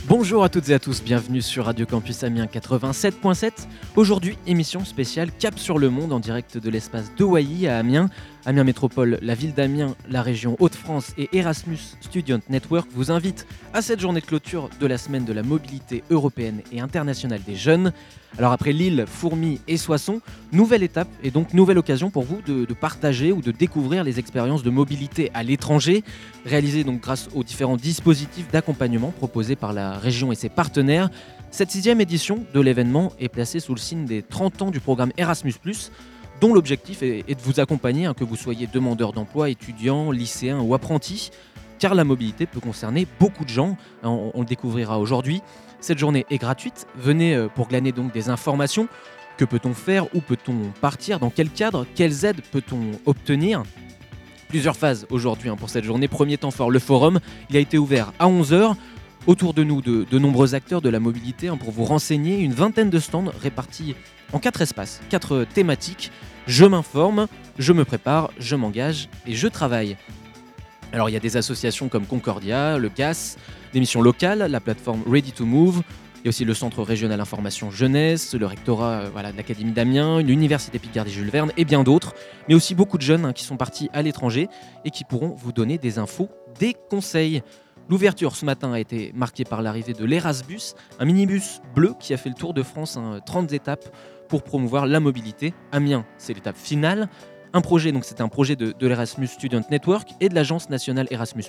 Bonjour à toutes et à tous, bienvenue sur Radio Campus Amiens 87.7. Aujourd'hui, émission spéciale Cap sur le monde en direct de l'espace d'Hawaï à Amiens. Amiens Métropole, la ville d'Amiens, la région Hauts-de-France et Erasmus Student Network vous invitent à cette journée de clôture de la semaine de la mobilité européenne et internationale des jeunes. Alors après Lille, Fourmies et Soissons, nouvelle étape et donc nouvelle occasion pour vous de partager ou de découvrir les expériences de mobilité à l'étranger, réalisées donc grâce aux différents dispositifs d'accompagnement proposés par la région et ses partenaires. Cette 6e édition de l'événement est placée sous le signe des 30 ans du programme Erasmus+, dont l'objectif est de vous accompagner, que vous soyez demandeur d'emploi, étudiant, lycéen ou apprenti, car la mobilité peut concerner beaucoup de gens, on le découvrira aujourd'hui. Cette journée est gratuite, venez pour glaner donc des informations. Que peut-on faire? Où peut-on partir? Dans quel cadre? Quelles aides peut-on obtenir? Plusieurs phases aujourd'hui pour cette journée. Premier temps fort, le forum, il a été ouvert à 11h. Autour de nous, de nombreux acteurs de la mobilité pour vous renseigner, une vingtaine de stands répartis en 4 espaces, 4 thématiques. Je m'informe, je me prépare, je m'engage et je travaille. Alors il y a des associations comme Concordia, le GAS, des missions locales, la plateforme Ready to Move, il y a aussi le Centre Régional Information Jeunesse, le rectorat de l'Académie d'Amiens, l'Université Picardie-Jules Verne et bien d'autres, mais aussi beaucoup de jeunes qui sont partis à l'étranger et qui pourront vous donner des infos, des conseils. L'ouverture ce matin a été marquée par l'arrivée de l'Erasbus, un minibus bleu qui a fait le tour de France, 30 étapes pour promouvoir la mobilité. Amiens, c'est l'étape finale. C'est un projet de l'Erasmus Student Network et de l'Agence nationale Erasmus+.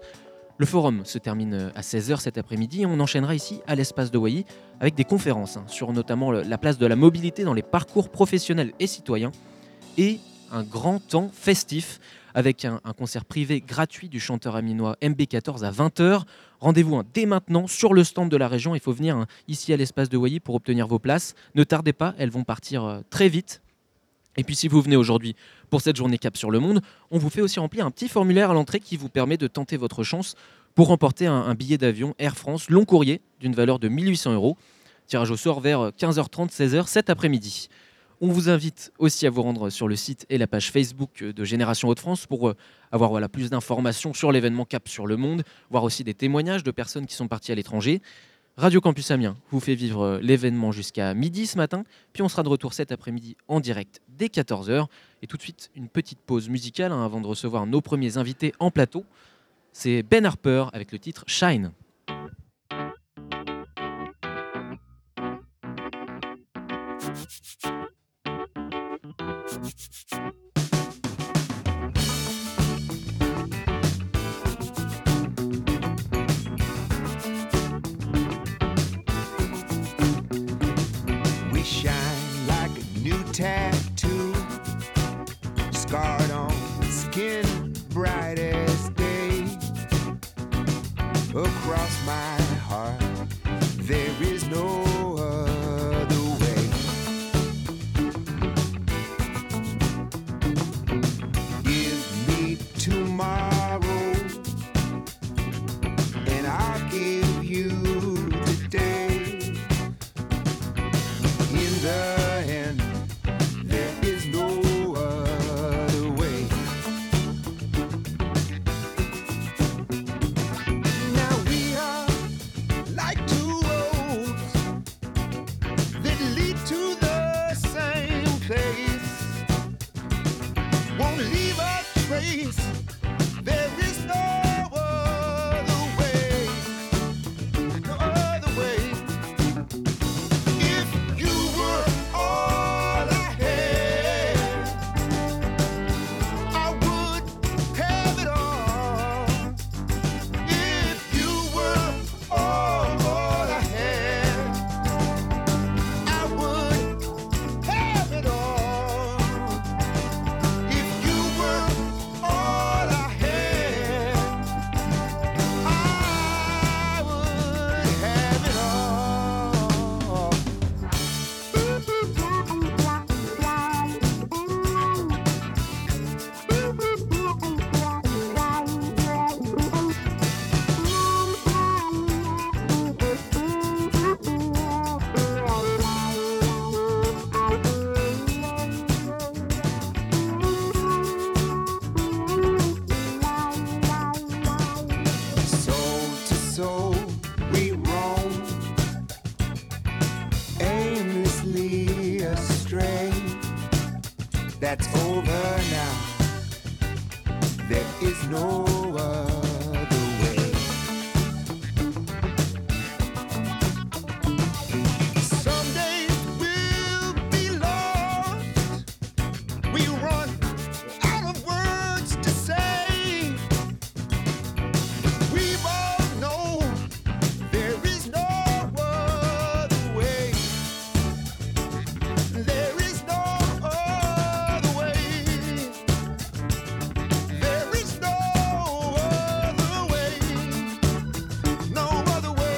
Le forum se termine à 16h cet après-midi et on enchaînera ici à l'espace d'Hawaï avec des conférences sur notamment la place de la mobilité dans les parcours professionnels et citoyens et un grand temps festif avec un concert privé gratuit du chanteur amiénois MB14 à 20h. Rendez-vous dès maintenant sur le stand de la région. Il faut venir ici à l'espace d'Hawaï pour obtenir vos places. Ne tardez pas, elles vont partir très vite. Et puis si vous venez aujourd'hui pour cette journée Cap sur le monde, on vous fait aussi remplir un petit formulaire à l'entrée qui vous permet de tenter votre chance pour remporter un billet d'avion Air France long courrier d'une valeur de 1 800 €. Tirage au sort vers 15h30, 16h cet après-midi. On vous invite aussi à vous rendre sur le site et la page Facebook de Génération Hauts-de-France pour avoir plus d'informations sur l'événement Cap sur le monde, voir aussi des témoignages de personnes qui sont parties à l'étranger. Radio Campus Amiens vous fait vivre l'événement jusqu'à midi ce matin, puis on sera de retour cet après-midi en direct dès 14h. Et tout de suite, une petite pause musicale avant de recevoir nos premiers invités en plateau. C'est Ben Harper avec le titre Shine. We shine like a new tattoo, scarred on skin, bright as day. Across my heart, there is no other way. Give me tomorrow, and I'll give you today. In the end, there is no other way. Now we are like two roads that lead to the same place. Won't leave a trace. There is no other way. Some days we'll be lost. We run out of words to say. We both know there is no other way. There is no other way. There is no other way. No other way.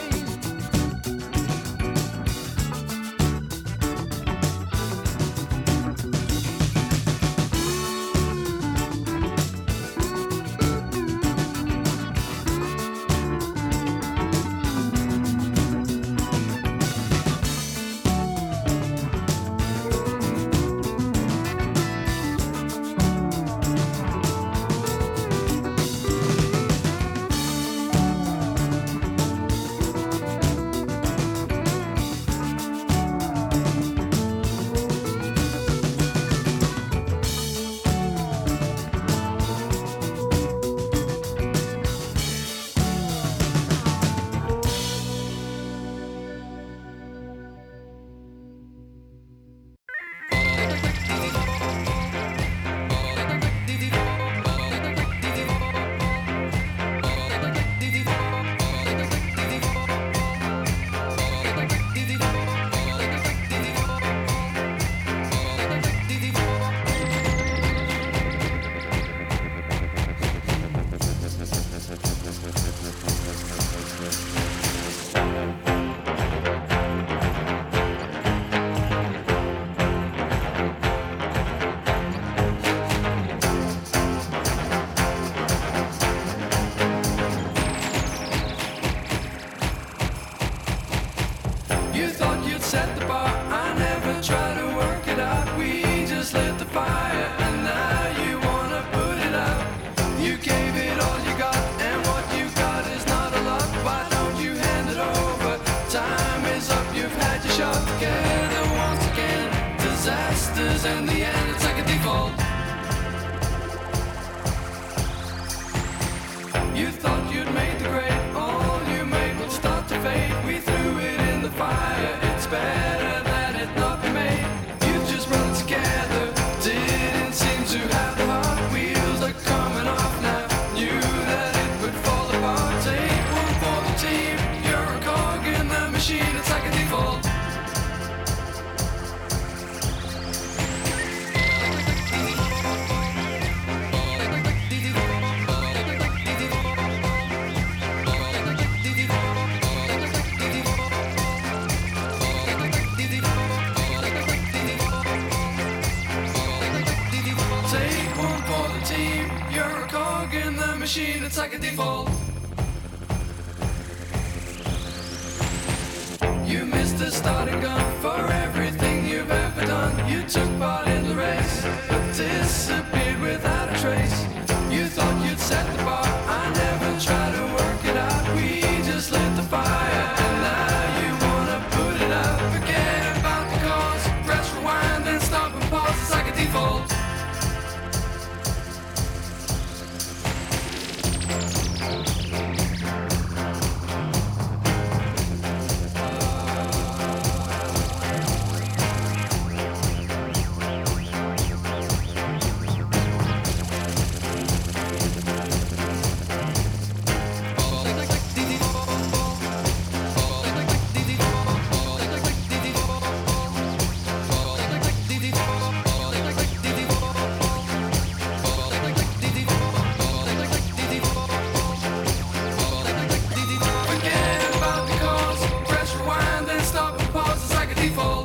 You thought you'd set the bar, I never tried to work it out. We just lit the fire, and now you wanna put it out. You gave it all you got, and what you got is not a lot. Why don't you hand it over? Time is up, you've had your shot together once again. Disasters in the end, it's like a default. You thought you'd made the grade, all you made would start to fade. We threw it in the fire, it's better that it not be made. You just run it together, didn't seem to have the heart. Wheels are coming off now, knew that it would fall apart. Take one for the team, you're a cog in the machine, it's like a default. Take one for the team, you're a cog in the machine, it's like a default. You missed the starting gun for everything you've ever done. You took part in the race, but disappeared without a trace. You thought you'd set the bar, I never tried to work it out. We just lit the fire, and now you wanna put it out. Forget about the cause, press rewind and stop and pause, it's like a default. Forget about the cause, press rewind and stop and pause, it's like a default.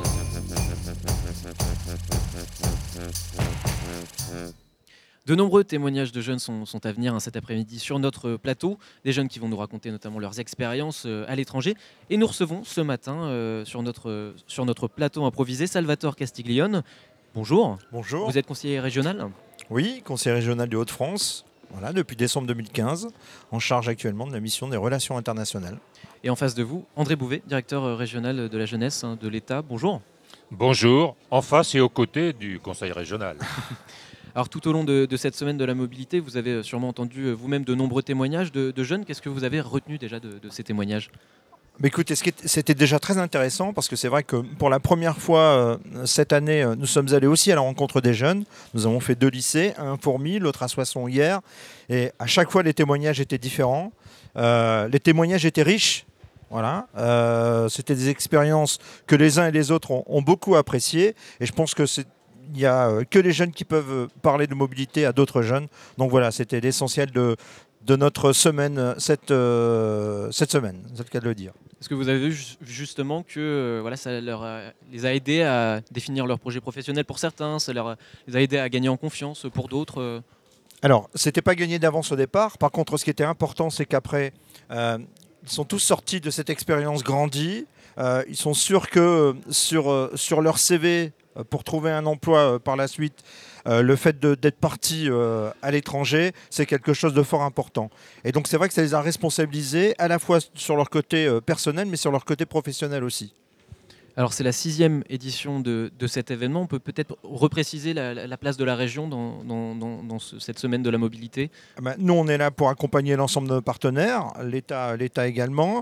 De nombreux témoignages de jeunes sont à venir cet après-midi sur notre plateau. Des jeunes qui vont nous raconter notamment leurs expériences à l'étranger. Et nous recevons ce matin sur notre plateau improvisé Salvatore Castiglione. Bonjour. Bonjour. Vous êtes conseiller régional ? Oui, conseiller régional de Hauts-de-France, voilà, depuis décembre 2015, en charge actuellement de la mission des relations internationales. Et en face de vous, André Bouvet, directeur régional de la jeunesse de l'État. Bonjour. Bonjour, en face et aux côtés du conseil régional. Alors tout au long de cette semaine de la mobilité, vous avez sûrement entendu vous-même de nombreux témoignages de jeunes. Qu'est-ce que vous avez retenu déjà de ces témoignages? Mais écoutez, c'était déjà très intéressant parce que c'est vrai que pour la première fois cette année, nous sommes allés aussi à la rencontre des jeunes. Nous avons fait 2 lycées, un à Fourmies, l'autre à Soissons hier. Et à chaque fois, les témoignages étaient différents. Les témoignages étaient riches. Voilà. C'était des expériences que les uns et les autres ont beaucoup appréciées. Et je pense que il n'y a que les jeunes qui peuvent parler de mobilité à d'autres jeunes. Donc voilà, c'était l'essentiel de notre semaine, cette semaine, c'est le cas de le dire. Est-ce que vous avez vu justement que voilà, ça les a aidés à définir leur projet professionnel pour certains, les a aidés à gagner en confiance pour d'autres? Alors, c'était pas gagné d'avance au départ. Par contre, ce qui était important, c'est qu'après, ils sont tous sortis de cette expérience grandie. Ils sont sûrs que sur leur CV, pour trouver un emploi par la suite, le fait d'être parti à l'étranger, c'est quelque chose de fort important. Et donc, c'est vrai que ça les a responsabilisés à la fois sur leur côté personnel, mais sur leur côté professionnel aussi. Alors c'est la 6e édition de cet événement. On peut peut-être repréciser la place de la région dans cette semaine de la mobilité. Nous, on est là pour accompagner l'ensemble de nos partenaires, l'État également.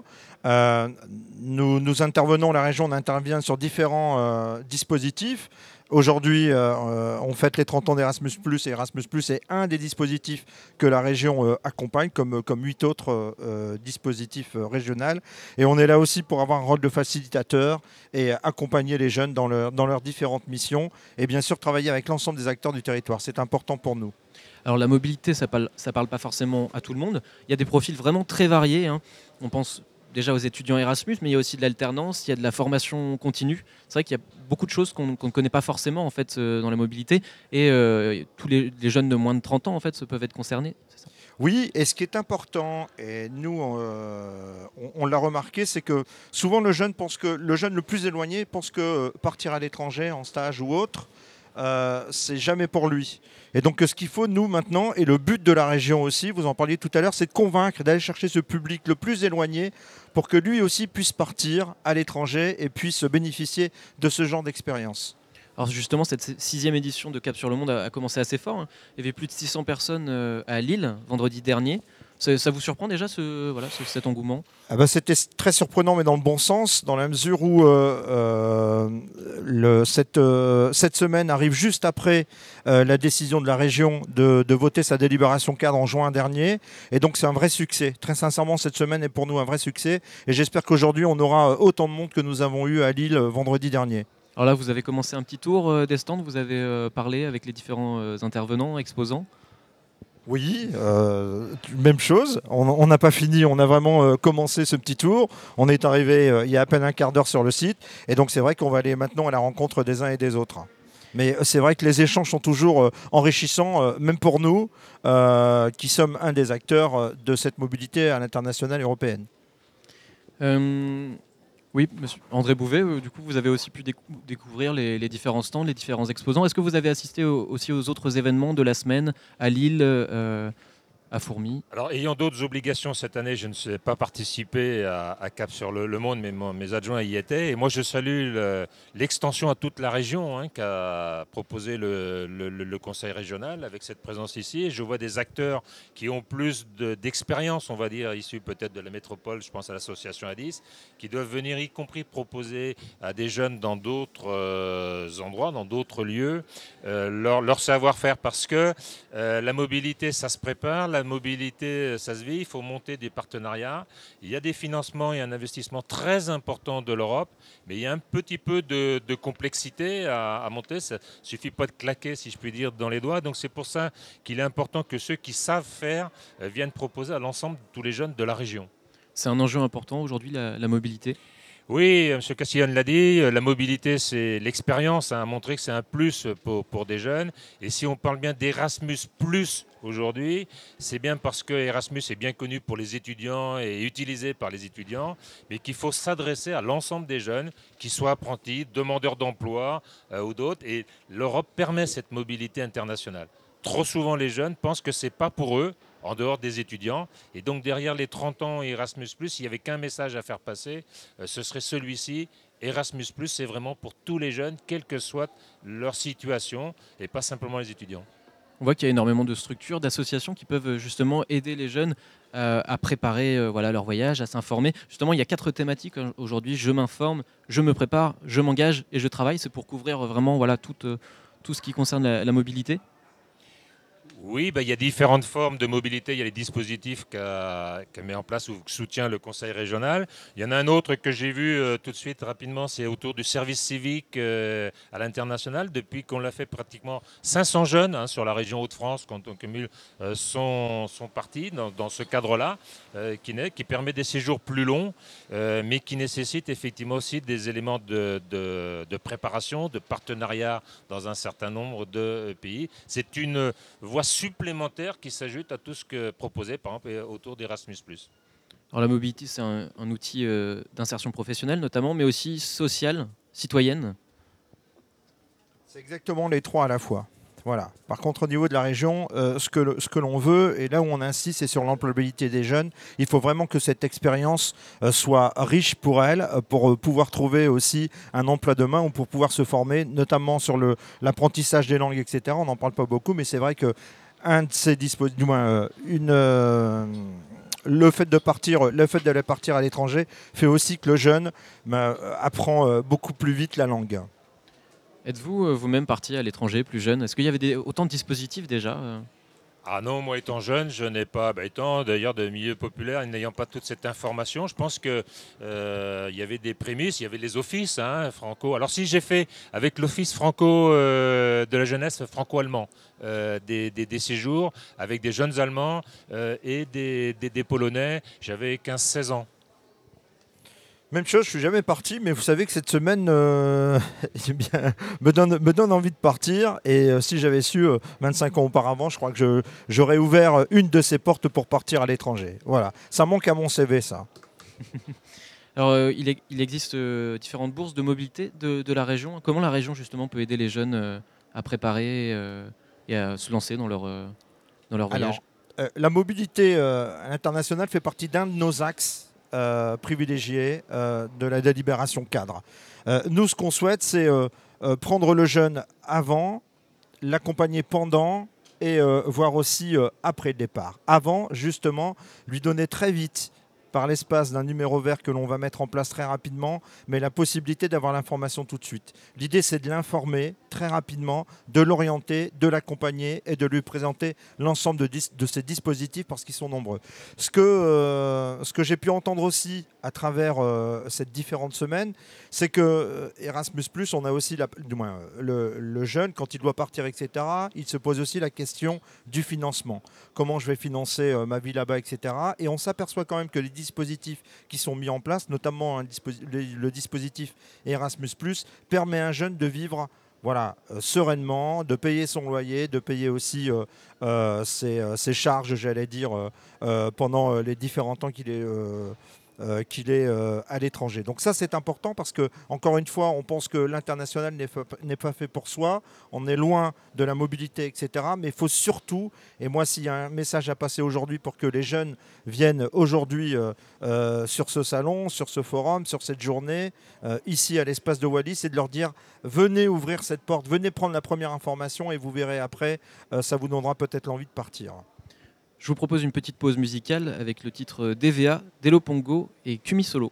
Nous intervenons, la région, on intervient sur différents dispositifs. Aujourd'hui, on fête les 30 ans d'Erasmus+, et Erasmus+, est un des dispositifs que la région accompagne, comme 8 autres dispositifs régionaux. Et on est là aussi pour avoir un rôle de facilitateur et accompagner les jeunes dans leurs différentes missions. Et bien sûr, travailler avec l'ensemble des acteurs du territoire. C'est important pour nous. Alors la mobilité, ça parle pas forcément à tout le monde. Il y a des profils vraiment très variés, hein. On pense déjà aux étudiants Erasmus, mais il y a aussi de l'alternance, il y a de la formation continue. C'est vrai qu'il y a beaucoup de choses qu'on ne connaît pas forcément en fait, dans la mobilité. Et tous les jeunes de moins de 30 ans en fait, peuvent être concernés. C'est ça. Oui, et ce qui est important, et nous on l'a remarqué, c'est que souvent le jeune le plus éloigné pense que partir à l'étranger en stage ou autre, c'est jamais pour lui. Et donc ce qu'il faut nous maintenant, et le but de la région aussi, vous en parliez tout à l'heure, c'est de convaincre, d'aller chercher ce public le plus éloigné pour que lui aussi puisse partir à l'étranger et puisse bénéficier de ce genre d'expérience. Alors justement, cette 6e édition de Cap sur le Monde a commencé assez fort, hein. Il y avait plus de 600 personnes à Lille vendredi dernier. Ça vous surprend déjà cet engouement? C'était très surprenant, mais dans le bon sens, dans la mesure où cette semaine arrive juste après la décision de la région de voter sa délibération cadre en juin dernier. Et donc c'est un vrai succès. Très sincèrement, cette semaine est pour nous un vrai succès. Et j'espère qu'aujourd'hui, on aura autant de monde que nous avons eu à Lille vendredi dernier. Alors là, vous avez commencé un petit tour des stands, vous avez parlé avec les différents intervenants, exposants. Oui, même chose. On n'a pas fini, on a vraiment commencé ce petit tour. On est arrivé il y a à peine un quart d'heure sur le site. Et donc c'est vrai qu'on va aller maintenant à la rencontre des uns et des autres. Mais c'est vrai que les échanges sont toujours enrichissants, même pour nous, qui sommes un des acteurs de cette mobilité à l'international européenne. Oui, monsieur André Bouvet, du coup, vous avez aussi pu découvrir les différents stands, les différents exposants. Est-ce que vous avez assisté aussi aux autres événements de la semaine à Lille, à Fourmies? Alors, ayant d'autres obligations cette année, je ne sais pas participer à Cap sur le Monde, mais mes adjoints y étaient. Et moi, je salue l'extension à toute la région qu'a proposé le Conseil régional avec cette présence ici. Et je vois des acteurs qui ont plus d'expérience, on va dire, issus peut-être de la métropole, je pense à l'association A10, qui doivent venir y compris proposer à des jeunes dans d'autres endroits, dans d'autres lieux, leur savoir-faire. Parce que la mobilité, ça se prépare. La mobilité, ça se vit, il faut monter des partenariats. Il y a des financements et un investissement très important de l'Europe, mais il y a un petit peu de complexité à monter. Ça ne suffit pas de claquer, si je puis dire, dans les doigts. Donc c'est pour ça qu'il est important que ceux qui savent faire viennent proposer à l'ensemble de tous les jeunes de la région. C'est un enjeu important aujourd'hui, la mobilité? Oui, M. Castillon l'a dit, la mobilité, c'est l'expérience, à montrer que c'est un plus pour des jeunes. Et si on parle bien d'Erasmus+, aujourd'hui, c'est bien parce que Erasmus est bien connu pour les étudiants et utilisé par les étudiants, mais qu'il faut s'adresser à l'ensemble des jeunes, qu'ils soient apprentis, demandeurs d'emploi ou d'autres. Et l'Europe permet cette mobilité internationale. Trop souvent, les jeunes pensent que ce n'est pas pour eux, en dehors des étudiants. Et donc, derrière les 30 ans Erasmus+, il n'y avait qu'un message à faire passer, ce serait celui-ci. Erasmus+, c'est vraiment pour tous les jeunes, quelle que soit leur situation, et pas simplement les étudiants. On voit qu'il y a énormément de structures, d'associations qui peuvent justement aider les jeunes à préparer voilà, leur voyage, à s'informer. Justement, il y a 4 thématiques aujourd'hui. Je m'informe, je me prépare, je m'engage et je travaille. C'est pour couvrir vraiment voilà, tout ce qui concerne la mobilité. Oui, il y a différentes formes de mobilité. Il y a les dispositifs qu'a mis en place ou que soutient le Conseil régional. Il y en a un autre que j'ai vu tout de suite rapidement, c'est autour du service civique à l'international. Depuis qu'on l'a fait, pratiquement 500 jeunes sur la région Hauts-de-France, quand on cumule, sont partis dans ce cadre-là, qui permet des séjours plus longs, mais qui nécessite effectivement aussi des éléments de préparation, de partenariat dans un certain nombre de pays. C'est une voie supplémentaire qui s'ajoute à tout ce que proposait par exemple autour d'Erasmus+. Alors la mobilité, c'est un outil d'insertion professionnelle notamment, mais aussi sociale, citoyenne. C'est exactement les trois à la fois. Voilà. Par contre, au niveau de la région, ce que l'on veut, et là où on insiste, c'est sur l'employabilité des jeunes. Il faut vraiment que cette expérience soit riche pour elles, pour pouvoir trouver aussi un emploi demain ou pour pouvoir se former, notamment sur l'apprentissage des langues, etc. On n'en parle pas beaucoup, mais c'est vrai que un de ces dispositifs, du moins le fait d'aller partir à l'étranger fait aussi que le jeune apprend beaucoup plus vite la langue. Êtes-vous vous-même parti à l'étranger plus jeune? Est-ce qu'il y avait autant de dispositifs déjà Ah non, moi étant jeune, je n'ai pas, étant d'ailleurs de milieu populaire et n'ayant pas toute cette information, je pense qu'il y avait des prémices, il y avait les offices franco. Alors si j'ai fait avec l'office franco de la jeunesse franco-allemand, des séjours avec des jeunes Allemands et des Polonais, j'avais 15-16 ans. Même chose, je suis jamais parti, mais vous savez que cette semaine me donne envie de partir. Et si j'avais su 25 ans auparavant, je crois que j'aurais ouvert une de ces portes pour partir à l'étranger. Voilà, ça manque à mon CV, ça. Alors, il existe différentes bourses de mobilité de la région. Comment la région justement peut aider les jeunes à préparer et à se lancer dans leur voyage? Alors, la mobilité à l'international fait partie d'un de nos axes privilégié de la délibération cadre. Nous, ce qu'on souhaite, c'est prendre le jeune avant, l'accompagner pendant et voir aussi après le départ. Avant, justement, lui donner très vite, par l'espace d'un numéro vert que l'on va mettre en place très rapidement, mais la possibilité d'avoir l'information tout de suite. L'idée, c'est de l'informer très rapidement, de l'orienter, de l'accompagner et de lui présenter l'ensemble de ces dispositifs parce qu'ils sont nombreux. Ce que j'ai pu entendre aussi à travers ces différentes semaines, c'est que Erasmus+, on a aussi, le jeune, quand il doit partir, etc., il se pose aussi la question du financement. Comment je vais financer ma vie là-bas, etc. Et on s'aperçoit quand même que les dispositifs qui sont mis en place, notamment le dispositif Erasmus+, permet à un jeune de vivre sereinement, de payer son loyer, de payer aussi ses charges, j'allais dire, pendant les différents temps qu'il est à l'étranger. Donc ça, c'est important parce que, encore une fois, on pense que l'international n'est pas fait pour soi. On est loin de la mobilité, etc. Mais il faut surtout, et moi, s'il y a un message à passer aujourd'hui pour que les jeunes viennent aujourd'hui sur ce salon, sur ce forum, sur cette journée, ici à l'espace de Wallis, c'est de leur dire, venez ouvrir cette porte, venez prendre la première information et vous verrez après, ça vous donnera peut-être l'envie de partir. Je vous propose une petite pause musicale avec le titre DVA, Delo Pongo et Kumi Solo.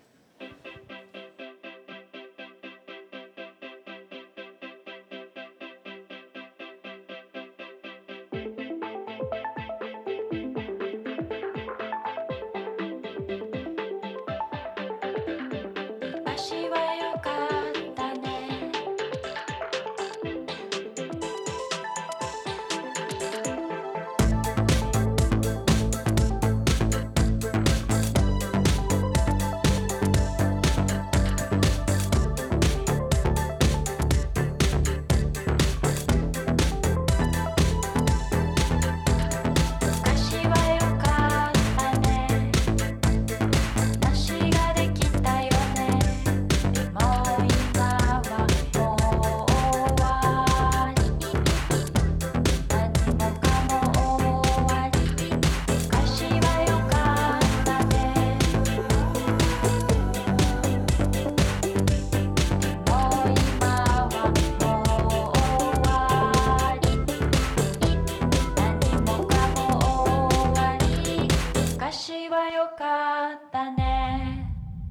昔は良かったね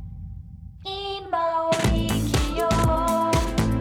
今を生きよう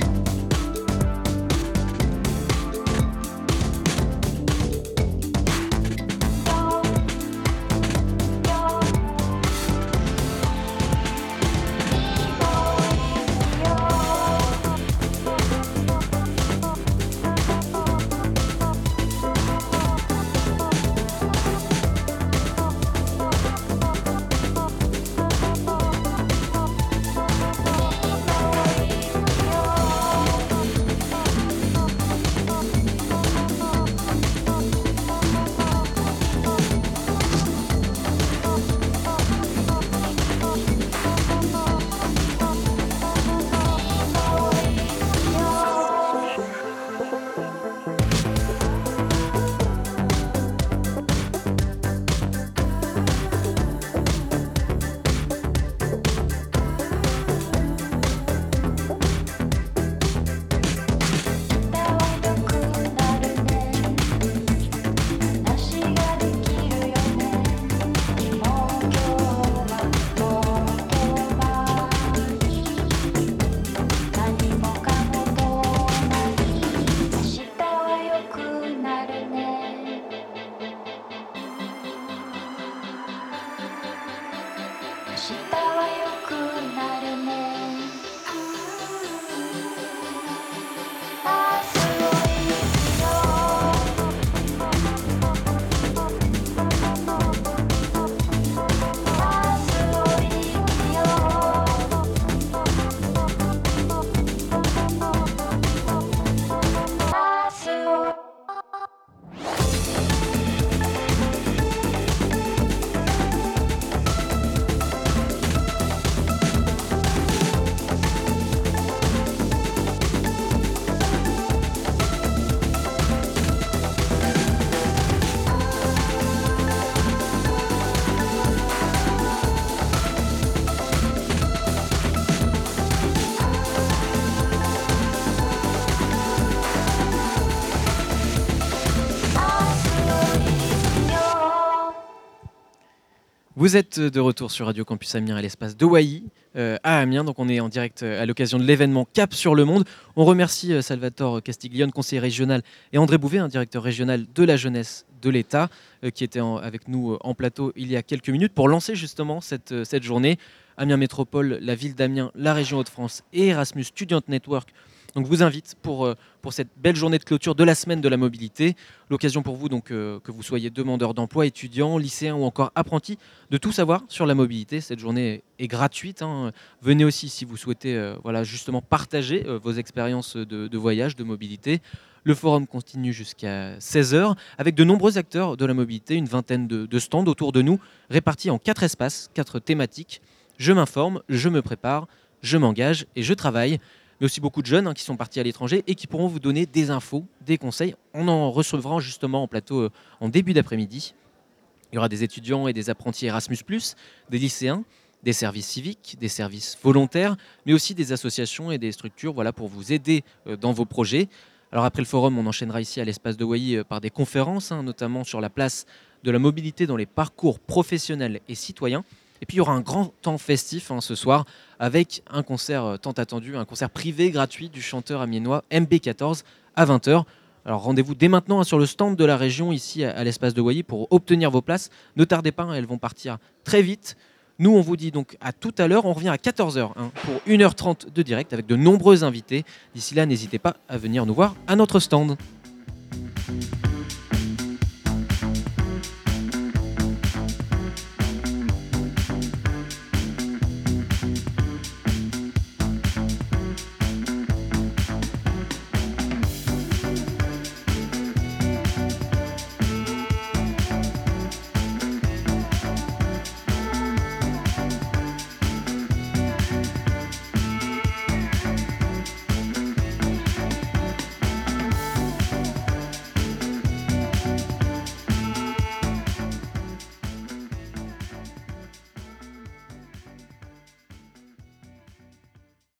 Vous êtes de retour sur Radio Campus Amiens à l'espace de Wai à Amiens. Donc on est en direct à l'occasion de l'événement Cap sur le monde. On remercie Salvatore Castiglione, conseiller régional, et André Bouvet, un directeur régional de la jeunesse de l'État, qui était avec nous en plateau il y a quelques minutes pour lancer justement cette journée. Amiens Métropole, la ville d'Amiens, la région Hauts-de-France et Erasmus Student Network donc vous invite pour cette belle journée de clôture de la semaine de la mobilité. L'occasion pour vous, donc, que vous soyez demandeur d'emploi, étudiant, lycéen ou encore apprenti, de tout savoir sur la mobilité. Cette journée est gratuite. Venez aussi si vous souhaitez justement partager vos expériences de voyage, de mobilité. Le forum continue jusqu'à 16h avec de nombreux acteurs de la mobilité, une vingtaine de stands autour de nous, répartis en 4 espaces, 4 thématiques. Je m'informe, je me prépare, je m'engage et je travaille. Mais aussi beaucoup de jeunes qui sont partis à l'étranger et qui pourront vous donner des infos, des conseils. On en recevra justement en plateau en début d'après-midi. Il y aura des étudiants et des apprentis Erasmus+, des lycéens, des services civiques, des services volontaires, mais aussi des associations et des structures pour vous aider dans vos projets. Alors après le forum, on enchaînera ici à l'espace de Wai par des conférences, notamment sur la place de la mobilité dans les parcours professionnels et citoyens. Et puis il y aura un grand temps festif ce soir avec un concert tant attendu, un concert privé gratuit du chanteur amiénois MB14 à 20h. Alors rendez-vous dès maintenant sur le stand de la région ici à l'espace de Wai pour obtenir vos places. Ne tardez pas, elles vont partir très vite. Nous, on vous dit donc à tout à l'heure. On revient à 14h pour 1h30 de direct avec de nombreux invités. D'ici là, n'hésitez pas à venir nous voir à notre stand.